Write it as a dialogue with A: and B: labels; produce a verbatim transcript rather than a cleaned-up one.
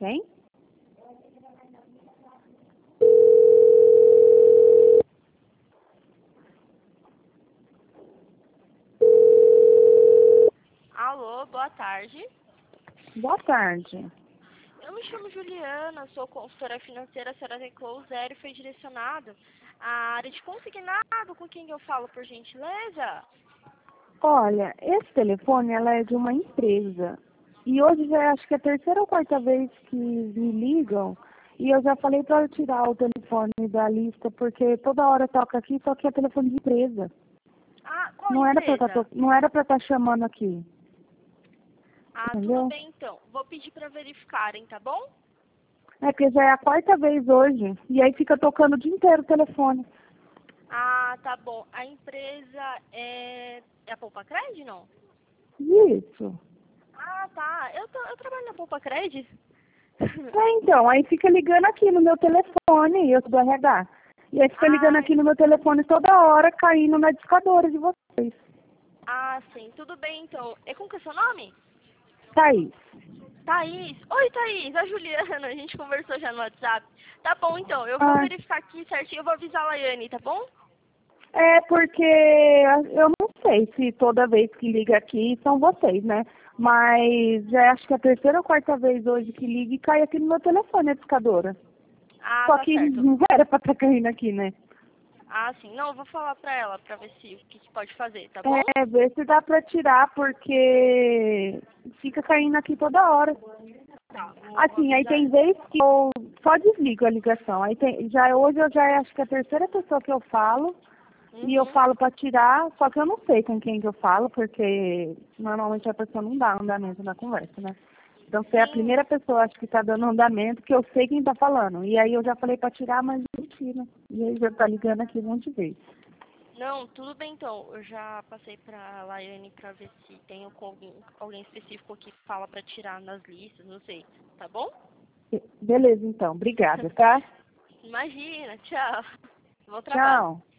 A: quem?
B: Alô, boa tarde.
A: Boa tarde.
B: Eu me chamo Juliana, sou consultora financeira, a senhora teclou zero e foi direcionado à área de consignado. Com quem eu falo, por gentileza?
A: Olha, esse telefone ela é de uma empresa. E hoje já é, acho que é a terceira ou quarta vez que me ligam. E eu já falei para tirar o telefone da lista, porque toda hora toca aqui, só que é telefone de empresa.
B: Ah, qual
A: Não era para
B: empresa?
A: não era para estar chamando aqui.
B: Ah, tudo
A: Entendeu?
B: bem então. Vou pedir para verificarem, tá bom?
A: É porque já é a quarta vez hoje. E aí fica tocando o dia inteiro o telefone.
B: Ah, tá bom. A empresa é, é a Poupa Cred, não?
A: Isso.
B: Ah, tá. Eu, tô, eu trabalho na Poupa Cred.
A: É, então, aí fica ligando aqui no meu telefone, eu sou do R H. E aí fica ligando
B: Ah,
A: aqui no meu telefone toda hora, caindo na discadora de vocês.
B: ah, sim. Tudo bem então. É com que é seu nome?
A: Thaís.
B: Thaís. Oi, Thaís. A Juliana. A gente conversou já no WhatsApp. Tá bom, então. Eu vou
A: Ah,
B: verificar aqui certinho. Eu vou avisar a Laiane, tá bom?
A: é porque eu não sei se toda vez que liga aqui são vocês, né? Mas é, acho que é a terceira ou quarta vez hoje que liga e cai aqui no meu telefone a discadora.
B: Ah,
A: Só
B: tá
A: que
B: certo.
A: não era pra estar caindo aqui, né?
B: Ah, sim. Não, eu vou falar pra ela pra ver se o que, que pode fazer, tá bom?
A: É, ver se dá pra tirar, porque fica caindo aqui toda hora.
B: Tá, vou, vou
A: Assim, aí
B: avisar
A: tem
B: ela.
A: vez que eu só desligo a ligação. Aí tem, já, hoje eu já é, acho que a terceira pessoa que eu falo, e eu
B: Uhum.
A: falo para tirar, só que eu não sei com quem que eu falo, porque normalmente a pessoa não dá andamento na conversa, né? Então você é a
B: Sim.
A: primeira pessoa, acho que está dando andamento, que eu sei quem está falando. E aí eu já falei para tirar, mas não tira. E aí já tá ligando aqui um monte de vezes.
B: Não, tudo bem então. Eu já passei pra Laiane pra ver se tem algum, alguém específico que fala pra tirar nas listas, não sei. Tá bom?
A: Beleza, então. Obrigada, tá?
B: Imagina, tchau. Bom trabalho.
A: Tchau.